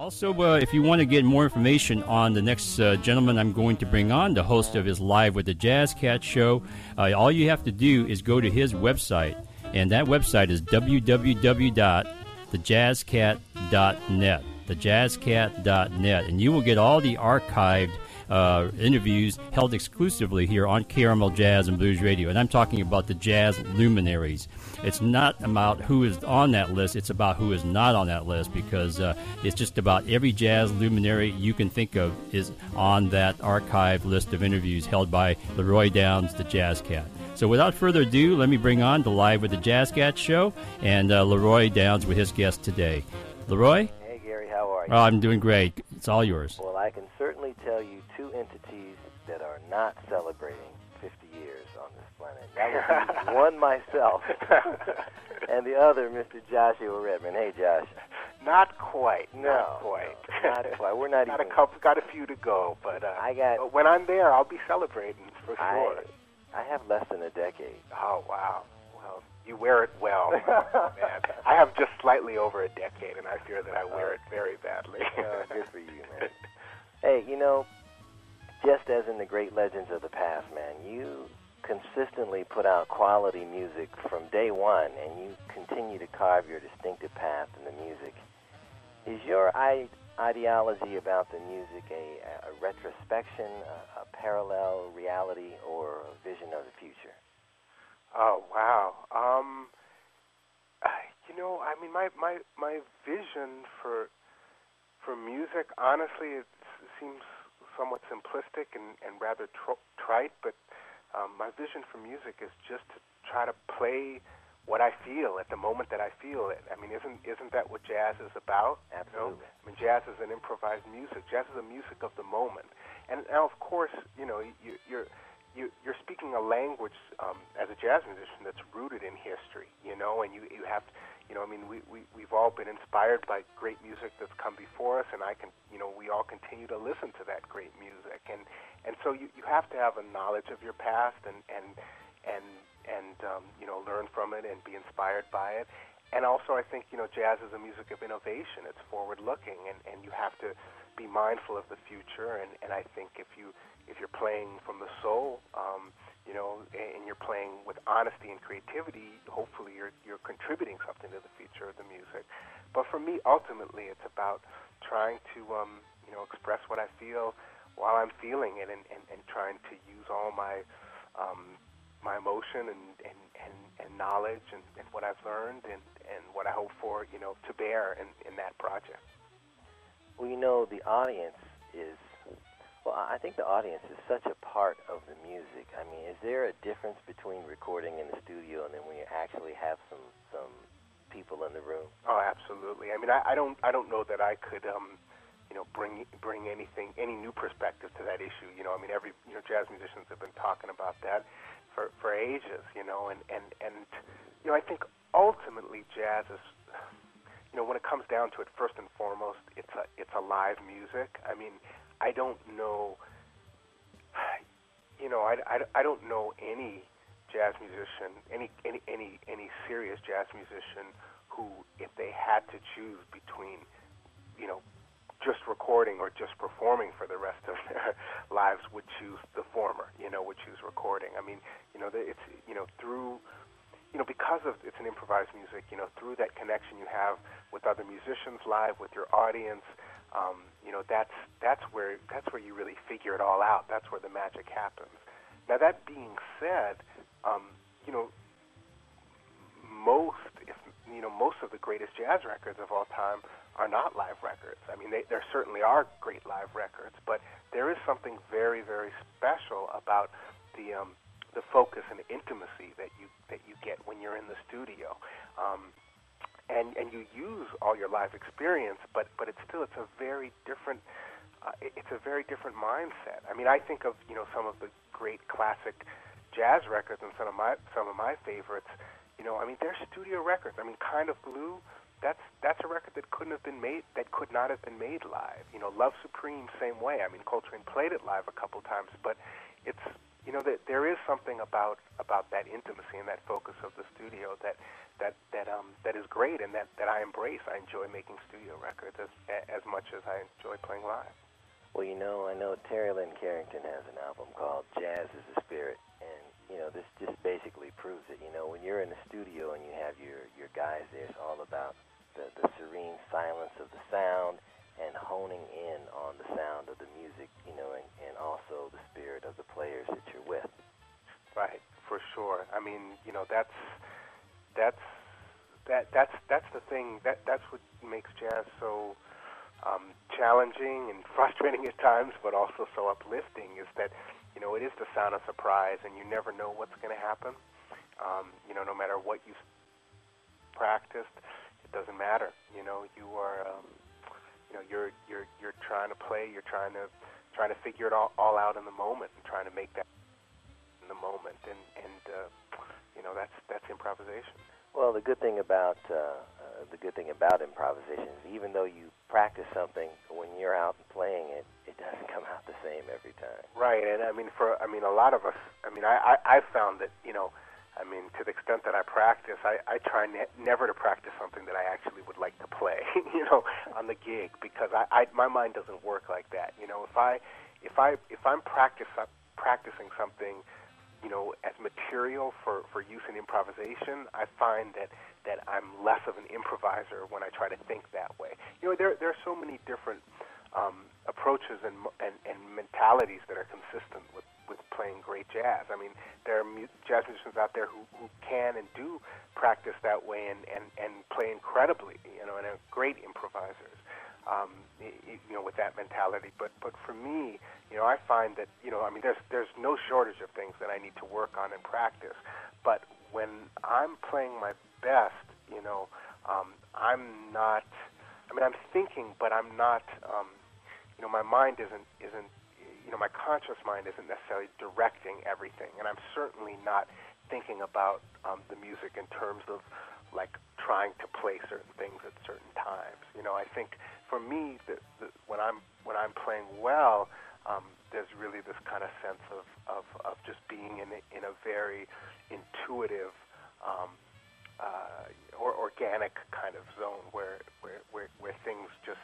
Also, if you want to get more information on the next gentleman I'm going to bring on, the host of his Live with the Jazz Cat show, all you have to do is go to his website, and that website is www.thejazzcat.net, thejazzcat.net, and you will get all the archived interviews held exclusively here on KRML Jazz and Blues Radio. And I'm talking about the jazz luminaries. It's not about who is on that list, it's about who is not on that list, because it's just about every jazz luminary you can think of is on that archived list of interviews held by Leroy Downs, the Jazz Cat. So without further ado, let me bring on the Live with the Jazz Cat show and Leroy Downs with his guest today. Leroy? Hey, Gary, how are you? Oh, I'm doing great. It's all yours. Well, I can certainly tell you two entities that are not celebrating 50 years on this planet. That would be one, myself, and the other, Mr. Joshua Redman. Hey, Josh. Not quite. Not quite. We're not got even. Got a few to go, but but when I'm there, I'll be celebrating for sure. I have less than a decade. Oh, wow. Well, you wear it well, man. I have just slightly over a decade, and I fear that I wear it very badly. Good for you, man. Hey, just as in the great legends of the past, man, you consistently put out quality music from day one, and you continue to carve your distinctive path in the music. Is your ideology about the music a retrospection, a parallel reality, or a vision of the future? Oh, wow. My vision for music, honestly, it seems somewhat simplistic and rather trite, but my vision for music is just to try to play what I feel at the moment that I feel it. I mean, isn't that what jazz is about? Absolutely. I mean, jazz is an improvised music. Jazz is a music of the moment. And now, of course, you're speaking a language as a jazz musician that's rooted in history, and you have to, we've all been inspired by great music that's come before us, and we all continue to listen to that great music. And so you have to have a knowledge of your past and learn from it and be inspired by it. And also, I think, jazz is a music of innovation. It's forward-looking, and you have to be mindful of the future. And I think if you're playing from the soul, and you're playing with honesty and creativity, hopefully you're contributing something to the future of the music. But for me, ultimately, it's about trying to, express what I feel while I'm feeling it, and trying to use all my emotion and knowledge and what I've learned and what I hope for, to bear in that project. Well, the audience is, I think the audience is such a part of the music. I mean, is there a difference between recording in the studio and then when you actually have some people in the room? Oh, absolutely. I mean, I don't know that I could, bring any new perspective to that issue. Every jazz musicians have been talking about that for ages, and I think ultimately jazz is, when it comes down to it, first and foremost, it's a live music. I mean, I don't know, I don't know any jazz musician, any serious jazz musician who, if they had to choose between, just recording or just performing for the rest of their lives, would choose the former, would choose recording. I mean, it's, through, because of it's an improvised music, through that connection you have with other musicians live, with your audience, that's where you really figure it all out. That's where the magic happens. Now, that being said, most of the greatest jazz records of all time are not live records. I mean, there certainly are great live records, but there is something very, very special about the focus and intimacy that you get when you're in the studio. And you use all your live experience, but it's a very different mindset. I mean, I think of some of the great classic jazz records and some of my favorites. They're studio records. I mean, Kind of Blue, that's a record that could not have been made live. Love Supreme, same way. I mean, Coltrane played it live a couple times, but it's there is something about that intimacy and that focus of the studio that is great, and that I embrace. I enjoy making studio records as much as I enjoy playing live. Well, I know Terry Lynn Carrington has an album called Jazz is a Spirit, and, this just basically proves it. When you're in the studio and you have your guys there, it's all about the serene silence of the sound and honing in on the sound of the music, and also the spirit of the players that you're with. Right, for sure. I mean, that's the thing. That's what makes jazz so challenging and frustrating at times, but also so uplifting. Is that it is the sound of surprise, and you never know what's going to happen. No matter what you practiced, it doesn't matter. You are. You're trying to play. You're trying to figure it all out in the moment, and trying to make that in the moment. And that's improvisation. Well, the good thing about improvisation is even though you practice something, when you're out and playing it, it doesn't come out the same every time. Right, and a lot of us. I found that to the extent that I practice, I try never to practice something that I actually would like to play, on the gig, because my mind doesn't work like that. If I'm practicing something, as material for use in improvisation, I find that I'm less of an improviser when I try to think that way. There are so many different approaches and mentalities that are consistent with playing great jazz. I mean, there are jazz musicians out there who can and do practice that way and play incredibly, and are great improvisers, with that mentality. But for me, I find that, there's no shortage of things that I need to work on and practice. But when I'm playing my best, I'm not, I'm thinking, but I'm not, my mind isn't, my conscious mind isn't necessarily directing everything, and I'm certainly not thinking about the music in terms of like trying to play certain things at certain times. I think for me, when I'm playing well, there's really this kind of sense of just being in a very intuitive or organic kind of zone where things just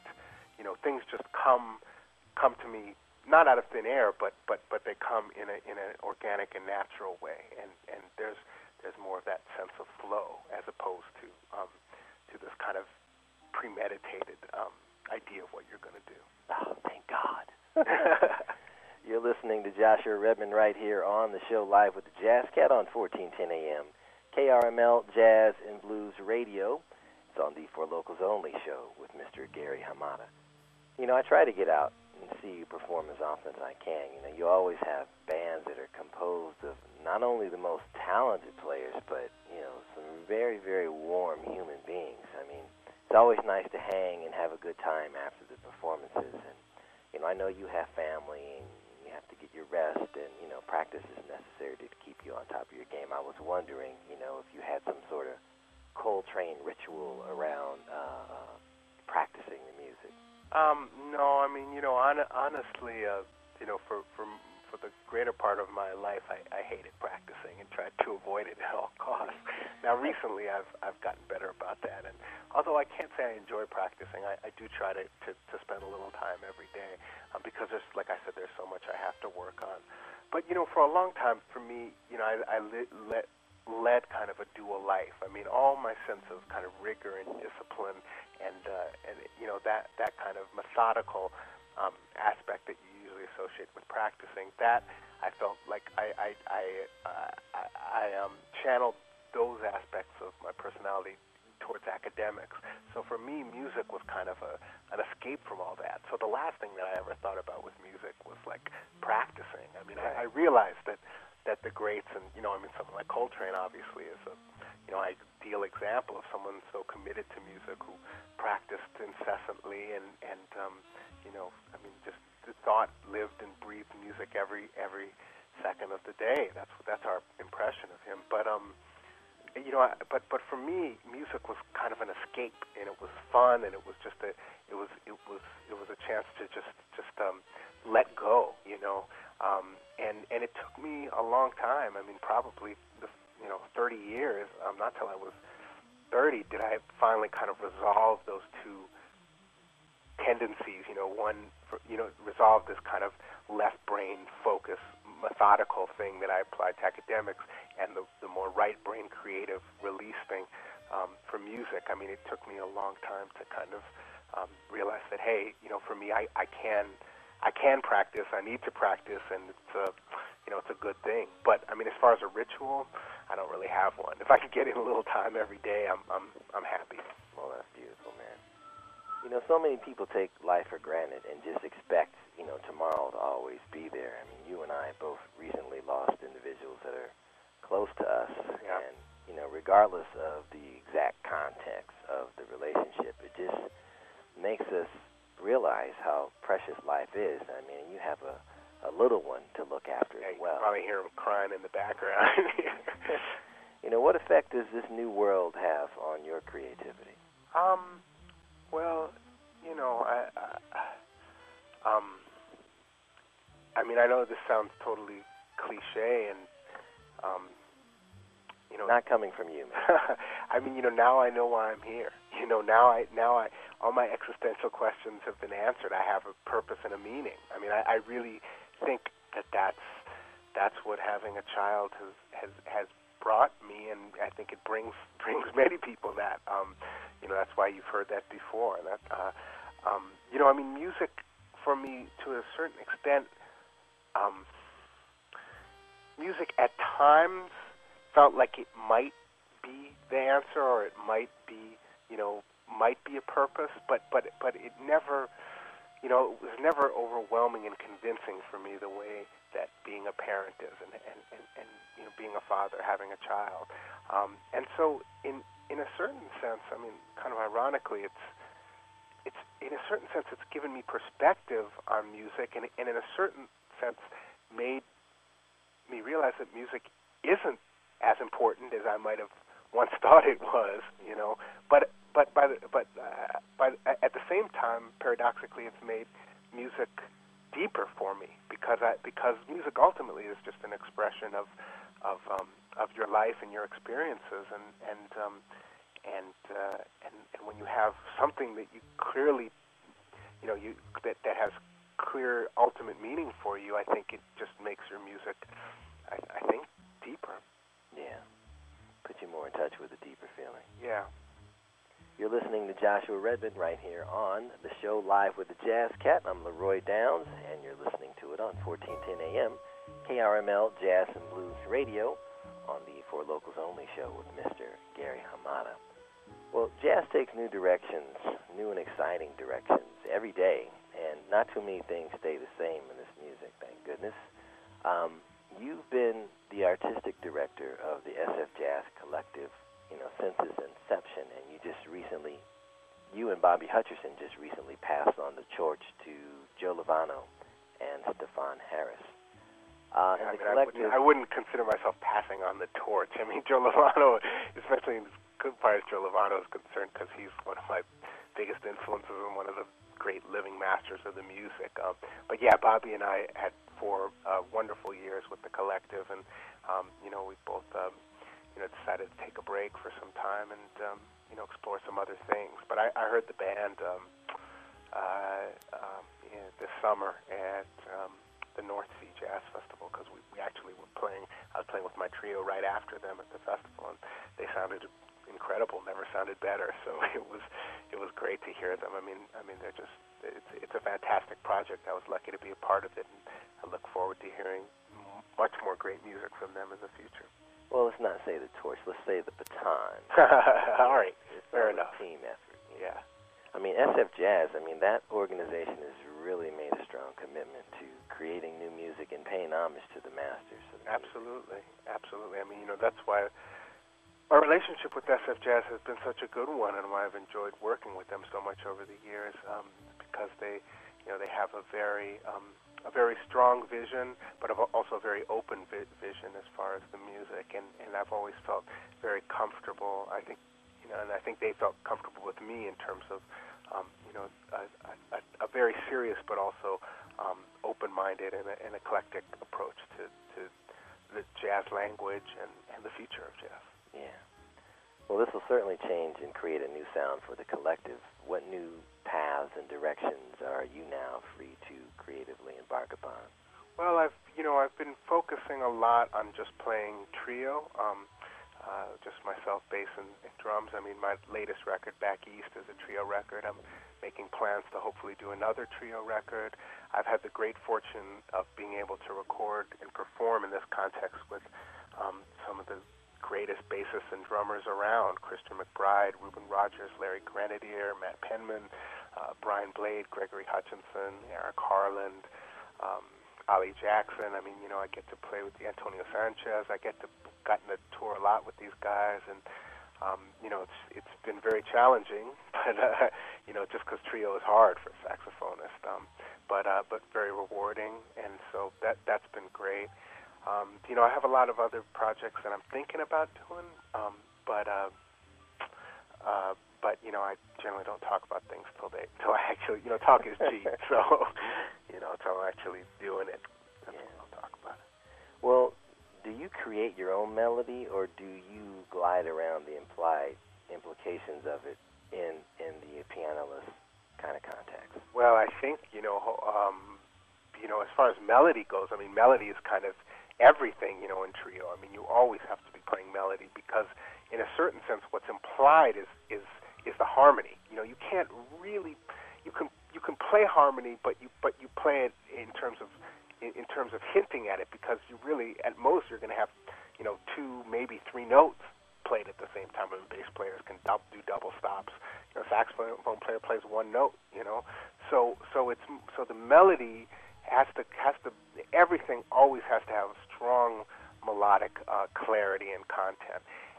come to me, not out of thin air, but they come in an organic and natural way, and there's more of that sense of flow as opposed to this kind of premeditated idea of what you're going to do. Oh, thank God. You're listening to Joshua Redman right here on the show live with the Jazz Cat on 1410 AM, KRML Jazz and Blues Radio. It's on the For Locals Only show with Mr. Gary Hamada. I try to get out and see you perform as often as I can. You always have bands that are composed of not only the most talented players, but, some very, very warm human beings. It's always nice to hang and have a good time after the performances. And, I know you have family and you have to get your rest, and, practice is necessary to keep you on top of your game. I was wondering, if you had some sort of Coltrane ritual around practicing the music. No, honestly, for the greater part of my life, I hated practicing and tried to avoid it at all costs. Now, recently, I've gotten better about that, and although I can't say I enjoy practicing, I do try to spend a little time every day, because there's, like I said, there's so much I have to work on. But for a long time, for me, I led kind of a dual life. All my sense of kind of rigor and discipline and that kind of methodical aspect that you usually associate with practicing, that I felt like I channeled those aspects of my personality towards academics. So for me, music was kind of an escape from all that. So the last thing that I ever thought about with music was like practicing. I realized that the greats, and someone like Coltrane obviously is a ideal example of someone so committed to music, who practiced incessantly and just thought, lived and breathed music every second of the day. That's our impression of him. But but for me, music was kind of an escape, and it was fun, and it was a chance to just let go. And it took me a long time. I mean, probably 30 years. Not till I was 30 did I finally kind of resolve those two tendencies. Resolve this kind of left brain focus, methodical thing that I applied to academics, and the more right brain creative release thing for music. I mean, it took me a long time to kind of realize that, hey, for me, I can practice. I need to practice, and it's a good thing. But I mean, as far as a ritual, I don't really have one. If I could get in a little time every day, I'm happy. Well, that's beautiful, man. So many people take life for granted and just expect, tomorrow to always be there. I mean, you and I both recently lost individuals that are close to us, yeah. And regardless of the exact context of the relationship, it just makes us realize how precious life is. I mean, you have a little one to look after as well. You can probably hear him crying in the background. What effect does this new world have on your creativity? Well, I mean, I know this sounds totally cliche, and not coming from you, man. I mean, now I know why I'm here. Now I all my existential questions have been answered. I have a purpose and a meaning. I mean, I really think that's what having a child has brought me, and I think it brings many people that. That's why you've heard that before. That I mean, music for me, to a certain extent, music at times felt like it might be the answer, or it might be a purpose, but it never, it was never overwhelming and convincing for me the way that being a parent is, and being a father, having a child, and so in a certain sense, I mean, kind of ironically, it's in a certain sense it's given me perspective on music, and in a certain sense made me realize that music isn't as important as I might have once thought it was, But at the same time, paradoxically, it's made music deeper for me because music ultimately is just an expression of your life and your experiences, and when you have something that you clearly, that has clear ultimate meaning for you, I think it just makes your music, I think, deeper. Yeah. Put you more in touch with a deeper feeling. Yeah. You're listening to Joshua Redmond right here on the show Live with the Jazz Cat. I'm Leroy Downs, and you're listening to it on 1410 AM, KRML Jazz and Blues Radio, on the For Locals Only show with Mr. Gary Hamada. Well, jazz takes new directions, new and exciting directions every day, and not too many things stay the same in this music, thank goodness. You've been the artistic director of the SF Jazz Collective, since its inception, and you and Bobby Hutcherson just recently passed on the torch to Joe Lovano and Stefan Harris. I wouldn't consider myself passing on the torch. I mean, Joe Lovano, especially in as good far as Joe Lovano is concerned, because he's one of my biggest influences and one of the great living masters of the music. But yeah, Bobby and I had 4 wonderful years with the collective, and we both decided to take a break for some time and explore some other things. But I heard the band this summer at the North Sea Jazz Festival, because we actually were playing. I was playing with my trio right after them at the festival, and they sounded incredible. Never sounded better. So it was great to hear them. I mean they're just it's a fantastic project. I was lucky to be a part of it, and I look forward to hearing much more great music from them in the future. Well, let's not say the torch. Let's say the baton. All right, fair enough. A team effort. Yeah. I mean, SF Jazz, that organization has really made a strong commitment to creating new music and paying homage to the masters. Absolutely. I mean, that's why our relationship with SF Jazz has been such a good one, and why I've enjoyed working with them so much over the years, because they have a very strong vision, but also a very open vision as far as the music, and I've always felt very comfortable. I think, and I think they felt comfortable with me in terms of, a very serious but also open open-minded and an eclectic approach to the jazz language and the future of jazz. Yeah. Well, this will certainly change and create a new sound for the collective. What new paths and directions are you now free to creatively embark upon? Well, I've been focusing a lot on just playing trio, just myself, bass and drums. I mean, my latest record, Back East, is a trio record. I'm making plans to hopefully do another trio record. I've had the great fortune of being able to record and perform in this context with some of the greatest bassists and drummers around: Christian McBride, Reuben Rogers, Larry Grenadier, Matt Penman, Brian Blade, Gregory Hutchinson, Eric Harland, Ali Jackson. I mean, I get to play with Antonio Sanchez. I gotten to tour a lot with these guys, and it's been very challenging, but just because trio is hard for a saxophonist, but very rewarding, and so that's been great. I have a lot of other projects that I'm thinking about doing, but I generally don't talk about things till I actually, talk is cheap, so, until I'm actually doing it, that's when I'll talk about it. Well, do you create your own melody, or do you glide around the implied implications of it in the pianoless kind of context? Well, I think, as far as melody goes, I mean, melody is kind of everything, in trio. I mean, you always have to be playing melody because, in a certain sense, what's implied is the harmony. You can't really, you can play harmony, but you play it in terms of hinting at it, because you really, at most, you're going to have, 2, maybe 3 notes played at the same time. I mean, bass players can do double stops. Saxophone player plays 1 note. So the melody has to everything always has to have a strong melodic clarity and content.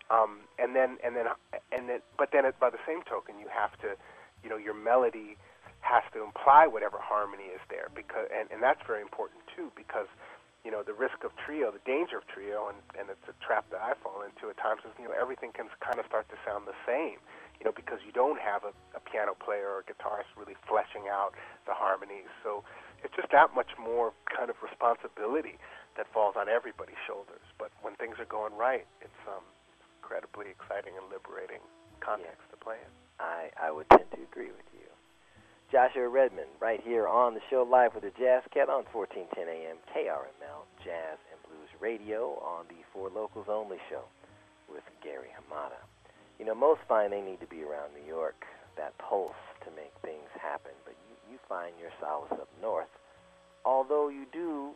But then by the same token, you have to, your melody has to imply whatever harmony is there, because and that's very important too, because the risk of trio, the danger of trio, and it's a trap that I fall into at times, is everything can kind of start to sound the same, because you don't have a piano player or a guitarist really fleshing out the harmonies. So it's just that much more kind of responsibility that falls on everybody's shoulders. But when things are going right, it's incredibly exciting and liberating context to play in. I would tend to agree with you. Joshua Redman, right here on the show live with the Jazz Cat on 1410 AM KRML Jazz and Blues Radio on the For Locals Only show with Gary Hamada. Most find they need to be around New York, that pulse to make things happen, but you find your solace up north. Although you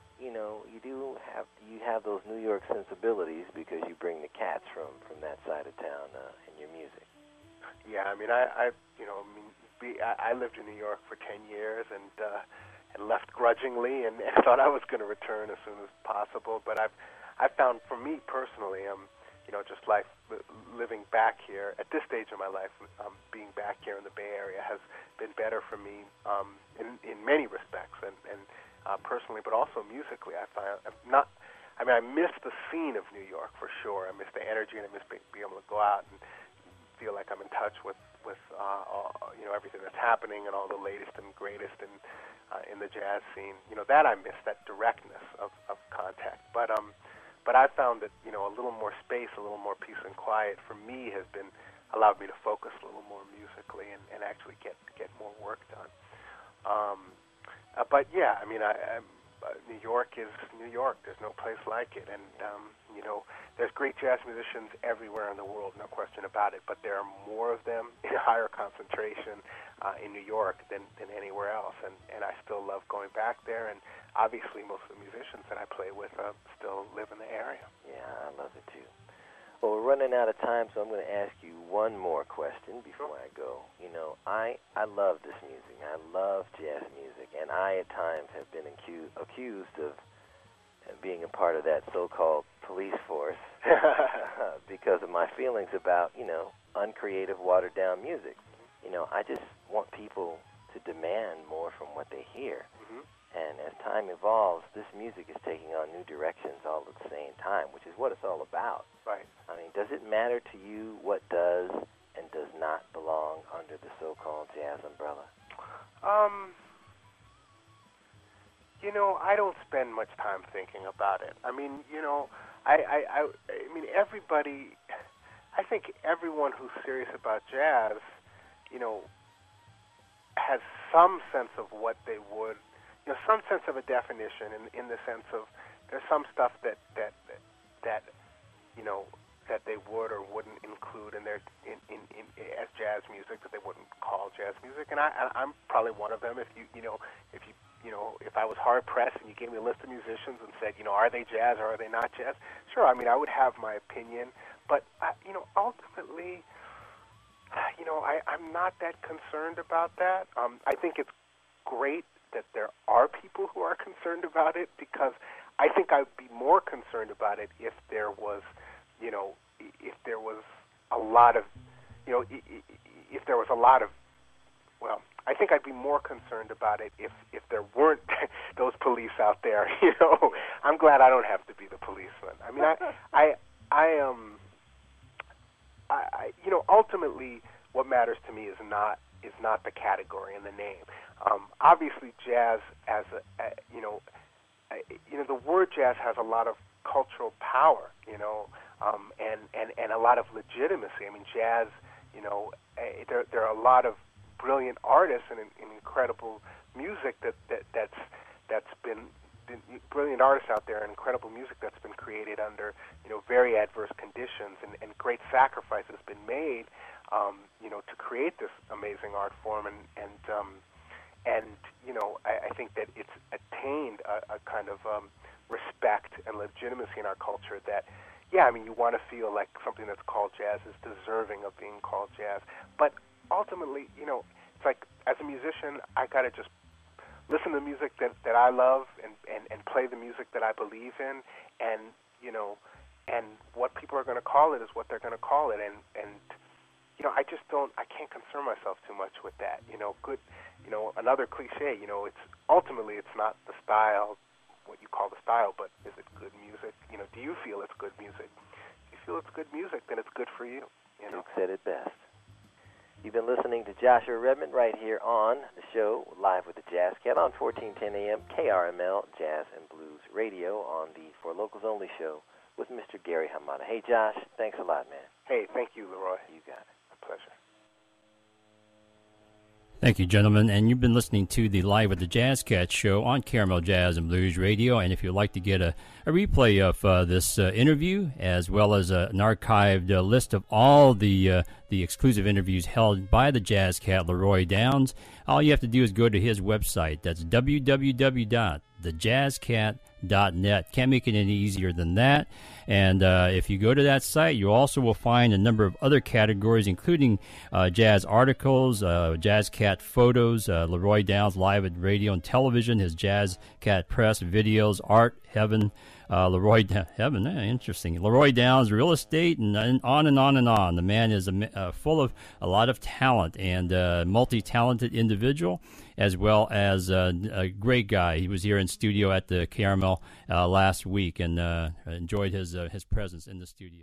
have those New York sensibilities because you bring the cats from that side of town in your music. Yeah, I mean, I lived in New York for 10 years and left grudgingly and thought I was going to return as soon as possible. But I found, for me personally, just living back here at this stage of my life, being back here in the Bay Area has been better for me in many respects, and personally, but also musically. I miss the scene of New York for sure. I miss the energy, and I miss being able to go out and feel like I'm in touch with everything that's happening and all the latest and greatest in the jazz scene. That I miss, that directness of contact. But I found that a little more space, a little more peace and quiet for me has allowed me to focus a little more musically and actually get more work done. But yeah, I mean, New York is New York. There's no place like it, and there's great jazz musicians everywhere in the world, no question about it. But there are more of them in higher concentration in New York than anywhere else, and I still love going back there. And obviously, most of the musicians that I play with still live in the area. Yeah, I love it too. Well, we're running out of time, so I'm going to ask you one more question before I go. I love this music. I love jazz music, and I at times have been accused of being a part of that so-called police force because of my feelings about, uncreative, watered-down music. I just want people to demand more from what they hear. Mm-hmm. And as time evolves, this music is taking on new directions all at the same time, which is what it's all about. Right. I mean, does it matter to you what does and does not belong under the so-called jazz umbrella? I don't spend much time thinking about it. I mean, I mean, everybody, I think everyone who's serious about jazz, has some sense of what they would, some sense of a definition in the sense of there's some stuff that that they would or wouldn't include in their as jazz music that they wouldn't call jazz music, and I'm probably one of them. If I was hard pressed and you gave me a list of musicians and said, are they jazz or are they not jazz? Sure, I mean, I would have my opinion, but ultimately, I'm not that concerned about that. I think it's great that there are people who are concerned about it, because I think I'd be more concerned about it if there was, if there was a lot of, if there was a lot of, well, I think I'd be more concerned about it if there weren't those police out there. I'm glad I don't have to be the policeman. I mean, ultimately, what matters to me is not the category and the name. Obviously, jazz as the word jazz has a lot of cultural power, and a lot of legitimacy. I mean, jazz, there are a lot of brilliant artists and incredible music that's been brilliant artists out there, and incredible music that's been created under very adverse conditions, and great sacrifice has been made to create this amazing art form, and I think that it's attained a kind of respect and legitimacy in our culture that, I mean, you want to feel like something that's called jazz is deserving of being called jazz. But ultimately, it's like, as a musician, I got to just listen to music that I love and play the music that I believe in, and what people are going to call it is what they're going to call it, and I can't concern myself too much with that. Another cliche, it's ultimately it's not the style, what you call the style, but is it good music? Do you feel it's good music? If you feel it's good music, then it's good for you. Duke said it best. You've been listening to Joshua Redmond right here on the show, Live with the Jazz Cat, on 1410 AM KRML Jazz and Blues Radio, on the For Locals Only show with Mr. Gary Hamada. Hey, Josh, thanks a lot, man. Hey, thank you, Leroy. You got it. A pleasure. Thank you, gentlemen. And you've been listening to the Live with the Jazz Cat show on Caramel Jazz and Blues Radio. And if you'd like to get a replay of this interview, as well as an archived list of all the exclusive interviews held by the Jazz Cat, Leroy Downs, all you have to do is go to his website. That's www.thejazzcat.net. Can't make it any easier than that. And if you go to that site, you also will find a number of other categories, including jazz articles, Jazz Cat photos, Leroy Downs live at radio and television, his Jazz Cat press, videos, art, heaven, Heaven, interesting. Leroy Downs, real estate, and on and on and on. The man is full of a lot of talent and multi-talented individual, as well as a great guy. He was here in studio at the Caramel last week, and enjoyed his presence in the studios.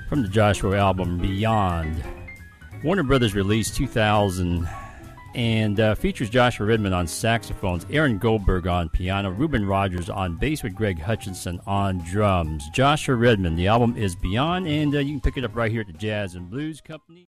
from the Joshua album Beyond. Warner Brothers released 2000 and features Joshua Redman on saxophones, Aaron Goldberg on piano, Reuben Rogers on bass with Greg Hutchinson on drums. Joshua Redman, the album is Beyond, and you can pick it up right here at the Jazz and Blues Company.